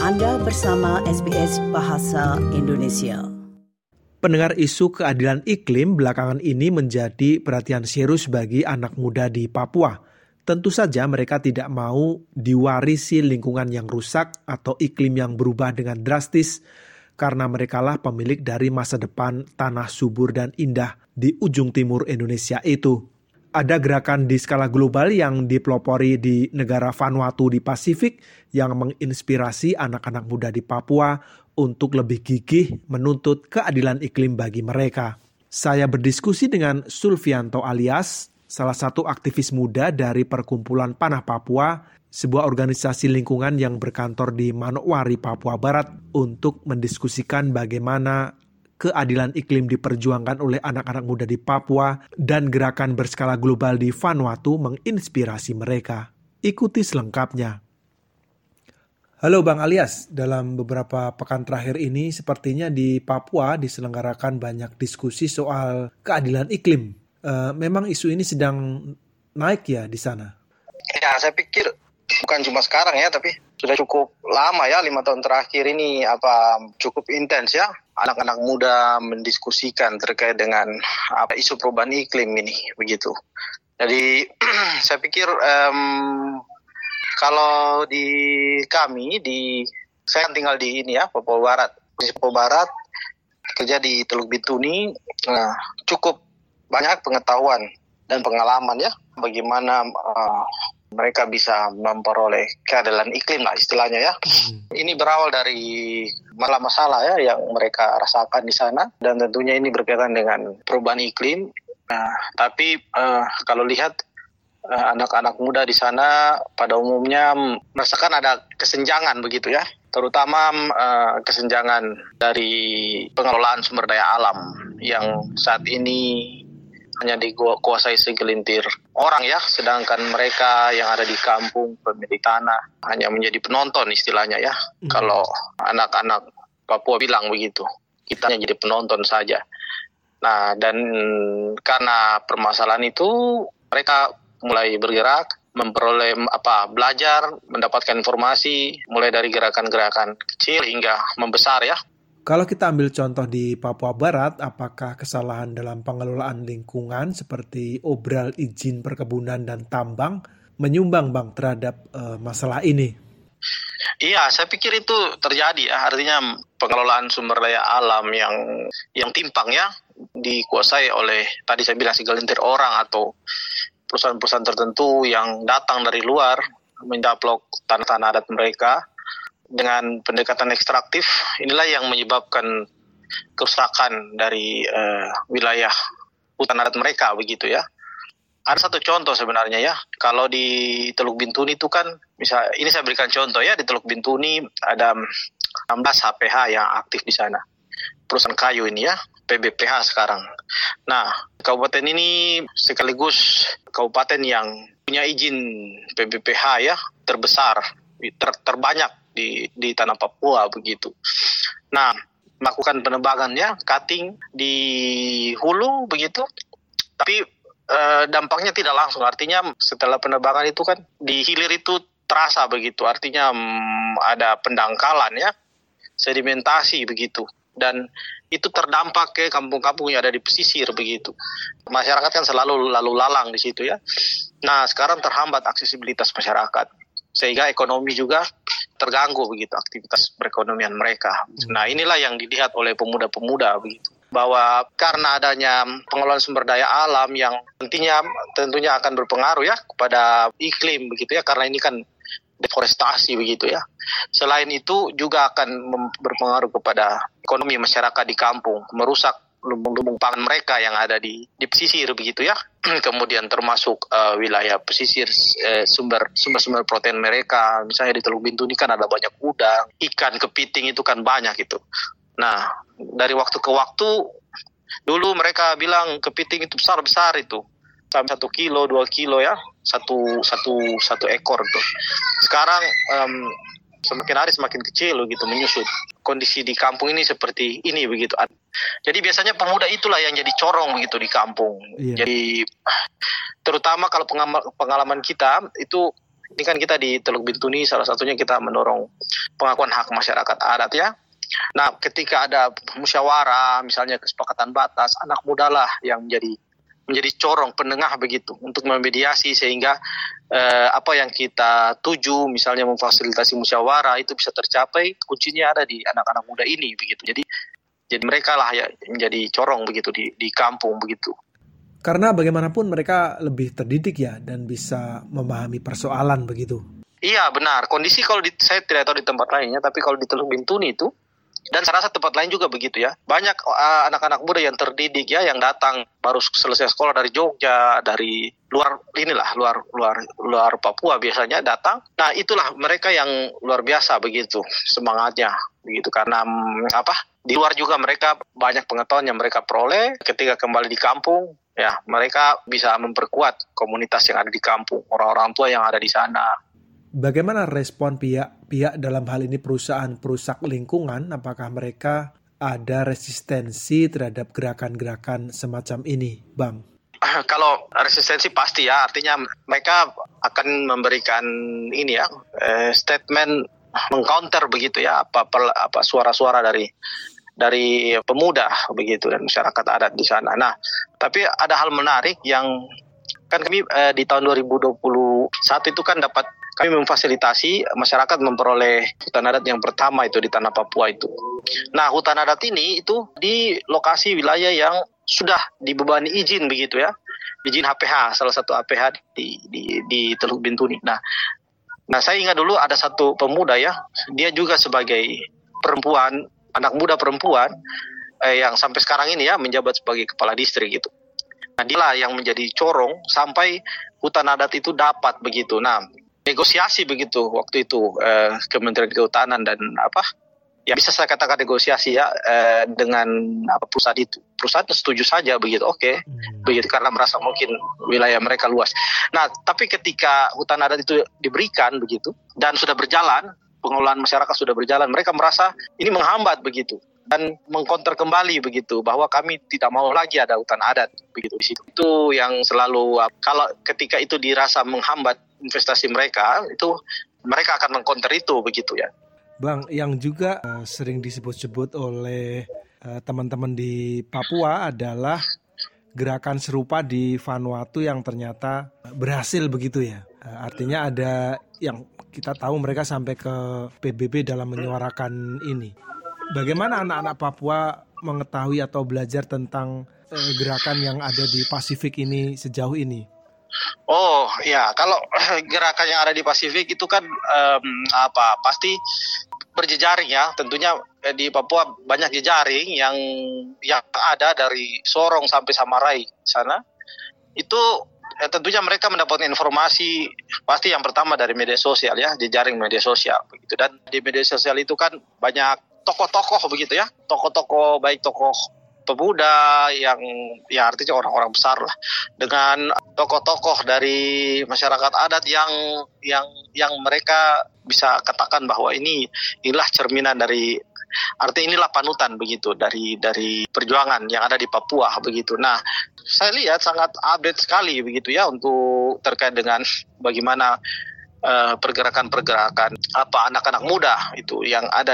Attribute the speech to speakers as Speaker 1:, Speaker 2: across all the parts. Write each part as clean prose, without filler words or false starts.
Speaker 1: Anda bersama SBS Bahasa Indonesia.
Speaker 2: Pendengar, isu keadilan iklim belakangan ini menjadi perhatian serius bagi anak muda di Papua. Tentu saja mereka tidak mau diwarisi lingkungan yang rusak atau iklim yang berubah dengan drastis, karena merekalah pemilik dari masa depan tanah subur dan indah di ujung timur Indonesia itu. Ada gerakan di skala global yang dipelopori di negara Vanuatu di Pasifik yang menginspirasi anak-anak muda di Papua untuk lebih gigih menuntut keadilan iklim bagi mereka. Saya berdiskusi dengan Sulfianto Alias, salah satu aktivis muda dari Perkumpulan Panah Papua, sebuah organisasi lingkungan yang berkantor di Manokwari, Papua Barat, untuk mendiskusikan bagaimana keadilan iklim diperjuangkan oleh anak-anak muda di Papua dan gerakan berskala global di Vanuatu menginspirasi mereka. Ikuti selengkapnya. Halo Bang Alias, dalam beberapa pekan terakhir ini sepertinya di Papua diselenggarakan banyak diskusi soal keadilan iklim. Memang isu ini sedang naik ya di sana?
Speaker 3: Ya, saya pikir bukan cuma sekarang ya, tapi sudah cukup lama ya, 5 tahun terakhir ini cukup intens ya. Anak-anak muda mendiskusikan terkait dengan isu perubahan iklim ini, begitu. Jadi saya pikir kalau di kami, saya kan tinggal di Papua Barat. Di Papua Barat, kerja di Teluk Bintuni, cukup banyak pengetahuan dan pengalaman ya, bagaimana mereka bisa memperoleh keadilan iklim lah istilahnya ya. Ini berawal dari masalah-masalah ya yang mereka rasakan di sana, dan tentunya ini berkaitan dengan perubahan iklim. Tapi kalau lihat anak-anak muda di sana pada umumnya merasakan ada kesenjangan begitu ya, terutama kesenjangan dari pengelolaan sumber daya alam yang saat ini hanya dikuasai segelintir orang ya, sedangkan mereka yang ada di kampung pemilik tanah hanya menjadi penonton istilahnya ya. Kalau anak-anak Papua bilang begitu, kita hanya jadi penonton saja. Nah, dan karena permasalahan itu mereka mulai bergerak, memperoleh belajar, mendapatkan informasi mulai dari gerakan-gerakan kecil hingga membesar ya.
Speaker 2: Kalau kita ambil contoh di Papua Barat, apakah kesalahan dalam pengelolaan lingkungan seperti obral izin perkebunan dan tambang menyumbang Bang terhadap masalah ini?
Speaker 3: Iya, saya pikir itu terjadi ya. Artinya pengelolaan sumber daya alam yang timpang ya, dikuasai oleh tadi saya bilang segelintir orang atau perusahaan-perusahaan tertentu yang datang dari luar mencaplok tanah-tanah adat mereka dengan pendekatan ekstraktif. Inilah yang menyebabkan kerusakan dari wilayah hutan adat mereka begitu ya. Ada satu contoh sebenarnya ya, kalau di Teluk Bintuni itu kan, ini saya berikan contoh ya, di Teluk Bintuni ada 16 HPH yang aktif di sana, perusahaan kayu ini ya, PBPH sekarang. Nah, kabupaten ini sekaligus kabupaten yang punya izin PBPH ya terbesar, terbanyak di tanah Papua begitu. Nah, melakukan penebangannya, cutting di hulu begitu, tapi dampaknya tidak langsung. Artinya setelah penebangan itu kan di hilir itu terasa begitu. Artinya ada pendangkalan ya, sedimentasi begitu, dan itu terdampak ke kampung-kampung yang ada di pesisir begitu. Masyarakat kan selalu lalu lalang di situ ya. Nah, sekarang terhambat aksesibilitas masyarakat, sehingga ekonomi juga terganggu begitu, aktivitas perekonomian mereka. Nah, inilah yang dilihat oleh pemuda-pemuda begitu, bahwa karena adanya pengelolaan sumber daya alam yang tentunya akan berpengaruh ya kepada iklim begitu ya, karena ini kan deforestasi begitu ya. Selain itu juga akan berpengaruh kepada ekonomi masyarakat di kampung, merusak lumbung-lumbung pangan mereka yang ada di pesisir begitu ya. Kemudian termasuk wilayah pesisir, sumber-sumber protein mereka. Misalnya di Teluk Bintuni kan ada banyak udang, ikan kepiting itu kan banyak itu. Nah, dari waktu ke waktu dulu mereka bilang kepiting itu besar itu, sampai 1 kilo, 2 kilo ya, satu ekor tuh. Sekarang semakin hari semakin kecil gitu, menyusut. Kondisi di kampung ini seperti ini begitu. Jadi biasanya pemuda itulah yang jadi corong begitu di kampung. Iya. Jadi terutama kalau pengalaman kita itu Ini kan kita di Teluk Bintuni salah satunya kita mendorong pengakuan hak masyarakat adat ya. Nah, ketika ada musyawarah, misalnya kesepakatan batas, anak muda lah yang menjadi corong penengah begitu untuk memediasi sehingga apa yang kita tuju, misalnya memfasilitasi musyawarah itu bisa tercapai. Kuncinya ada di anak-anak muda ini begitu. Jadi mereka lah ya menjadi corong begitu di kampung begitu.
Speaker 2: Karena bagaimanapun mereka lebih terdidik ya dan bisa memahami persoalan begitu.
Speaker 3: Iya benar. Kondisi kalau saya tidak tahu di tempat lainnya, tapi kalau di Teluk Bintuni itu dan saya rasa tempat lain juga begitu ya. Banyak anak-anak muda yang terdidik ya, yang datang baru selesai sekolah dari Jogja, dari luar Papua biasanya datang. Nah itulah mereka yang luar biasa begitu semangatnya begitu karena di luar juga mereka banyak pengetahuan yang mereka peroleh ketika kembali di kampung. Ya, mereka bisa memperkuat komunitas yang ada di kampung, orang-orang tua yang ada di sana.
Speaker 2: Bagaimana respon pihak dalam hal ini perusahaan perusak lingkungan? Apakah mereka ada resistensi terhadap gerakan-gerakan semacam ini, Bang?
Speaker 3: Kalau resistensi pasti ya, artinya mereka akan memberikan statement mengcounter begitu ya, apa suara-suara dari pemuda begitu dan masyarakat adat di sana. Nah, tapi ada hal menarik yang kan kami di tahun 2021 itu kan kami memfasilitasi masyarakat memperoleh hutan adat yang pertama itu di tanah Papua itu. Nah, hutan adat ini itu di lokasi wilayah yang sudah dibebani izin begitu ya. Izin HPH, salah satu HPH di Teluk Bintuni. Nah, saya ingat dulu ada satu pemuda ya, dia juga sebagai perempuan, anak muda perempuan yang sampai sekarang ini ya menjabat sebagai kepala distrik gitu. Nah, dialah yang menjadi corong sampai hutan adat itu dapat begitu. Nah, negosiasi begitu waktu itu Kementerian Kehutanan dan ya bisa saya katakan negosiasi ya dengan perusahaan itu. Perusahaan setuju saja begitu, oke. Begitu karena merasa mungkin wilayah mereka luas. Nah, tapi ketika hutan adat itu diberikan begitu dan sudah berjalan, pengelolaan masyarakat sudah berjalan, mereka merasa ini menghambat begitu dan mengkonter kembali begitu bahwa kami tidak mau lagi ada hutan adat begitu di situ. Itu yang selalu kalau ketika itu dirasa menghambat investasi mereka, itu mereka akan mengkonter itu begitu ya.
Speaker 2: Bang, yang juga sering disebut-sebut oleh teman-teman di Papua adalah gerakan serupa di Vanuatu yang ternyata berhasil begitu ya. Artinya ada yang kita tahu mereka sampai ke PBB dalam menyuarakan ini. Bagaimana anak-anak Papua mengetahui atau belajar tentang gerakan yang ada di Pasifik ini sejauh ini?
Speaker 3: Oh ya, kalau gerakan yang ada di Pasifik itu kan pasti berjejaring ya. Tentunya di Papua banyak jejaring yang ada dari Sorong sampai Samarai sana. Itu tentunya mereka mendapatkan informasi pasti yang pertama dari media sosial ya, jejaring media sosial begitu. Dan di media sosial itu kan banyak tokoh-tokoh begitu ya, tokoh-tokoh baik tokoh pemuda yang ya artinya orang-orang besar lah, dengan tokoh-tokoh dari masyarakat adat yang mereka bisa katakan bahwa inilah cerminan dari artinya inilah panutan begitu dari perjuangan yang ada di Papua begitu. Nah, saya lihat sangat update sekali begitu ya untuk terkait dengan bagaimana pergerakan-pergerakan anak-anak muda itu yang ada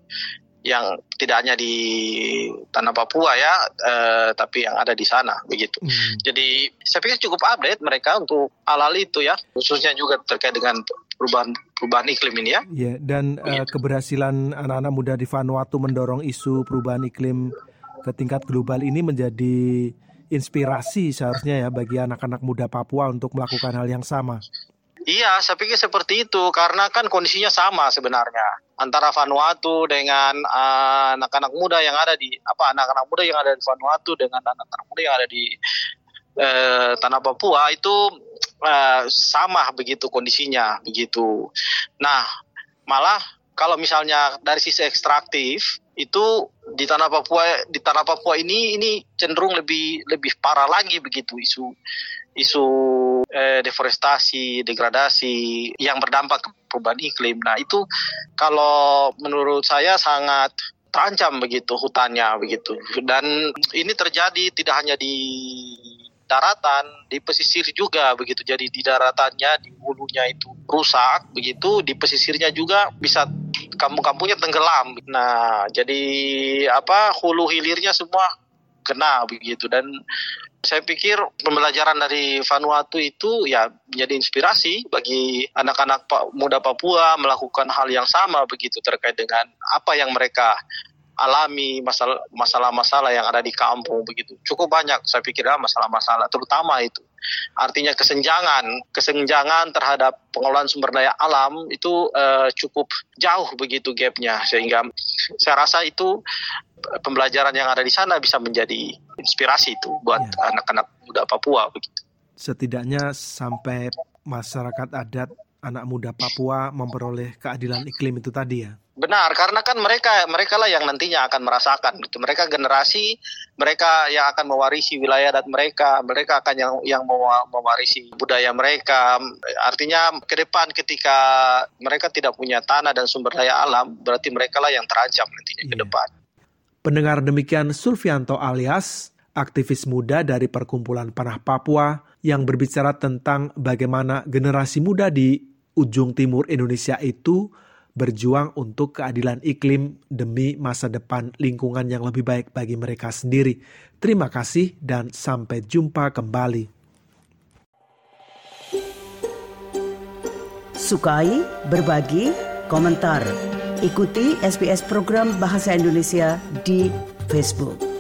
Speaker 3: yang tidak hanya di tanah Papua ya, tapi yang ada di sana begitu. Jadi saya pikir cukup update mereka untuk hal-hal itu ya, khususnya juga terkait dengan perubahan iklim ini ya.
Speaker 2: Ya, dan keberhasilan anak-anak muda di Vanuatu mendorong isu perubahan iklim ke tingkat global ini menjadi inspirasi seharusnya ya bagi anak-anak muda Papua untuk melakukan hal yang sama.
Speaker 3: Iya, saya pikir seperti itu karena kan kondisinya sama sebenarnya antara Vanuatu dengan anak-anak muda yang ada di anak-anak muda yang ada di Vanuatu dengan anak-anak muda yang ada di tanah Papua itu sama begitu kondisinya begitu. Nah, malah kalau misalnya dari sisi ekstraktif itu di tanah Papua ini cenderung lebih parah lagi begitu isu deforestasi, degradasi yang berdampak ke perubahan iklim. Nah, itu kalau menurut saya sangat terancam begitu hutannya begitu. Dan ini terjadi tidak hanya di daratan, di pesisir juga begitu. Jadi di daratannya, di hulunya itu rusak begitu, di pesisirnya juga bisa kampung-kampungnya tenggelam. Nah, jadi hulu hilirnya semua kena begitu. Dan saya pikir pembelajaran dari Vanuatu itu ya menjadi inspirasi bagi anak-anak muda Papua melakukan hal yang sama begitu terkait dengan apa yang mereka alami, masalah-masalah yang ada di kampung begitu. Cukup banyak saya pikir masalah-masalah, terutama itu. Artinya kesenjangan terhadap pengelolaan sumber daya alam itu cukup jauh begitu gapnya, sehingga saya rasa itu pembelajaran yang ada di sana bisa menjadi inspirasi itu buat anak-anak muda Papua begitu.
Speaker 2: Setidaknya sampai masyarakat adat anak muda Papua memperoleh keadilan iklim itu tadi ya.
Speaker 3: Benar, karena kan mereka lah yang nantinya akan merasakan gitu. Mereka generasi, mereka yang akan mewarisi wilayah adat mereka akan yang mewarisi budaya mereka. Artinya ke depan ketika mereka tidak punya tanah dan sumber daya alam, berarti mereka lah yang terancam nantinya ke depan.
Speaker 2: Pendengar, demikian Sulfianto Alias, aktivis muda dari Perkumpulan Panah Papua yang berbicara tentang bagaimana generasi muda di ujung timur Indonesia itu berjuang untuk keadilan iklim demi masa depan lingkungan yang lebih baik bagi mereka sendiri. Terima kasih dan sampai jumpa kembali.
Speaker 1: Sukai, berbagi, komentar. Ikuti SBS program Bahasa Indonesia di Facebook.